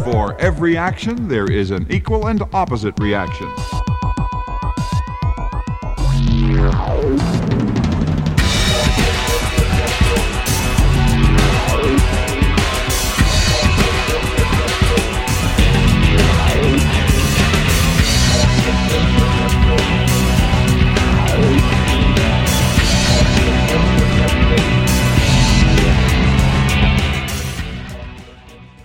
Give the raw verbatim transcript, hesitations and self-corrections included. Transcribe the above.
For every action, there is an equal and opposite reaction.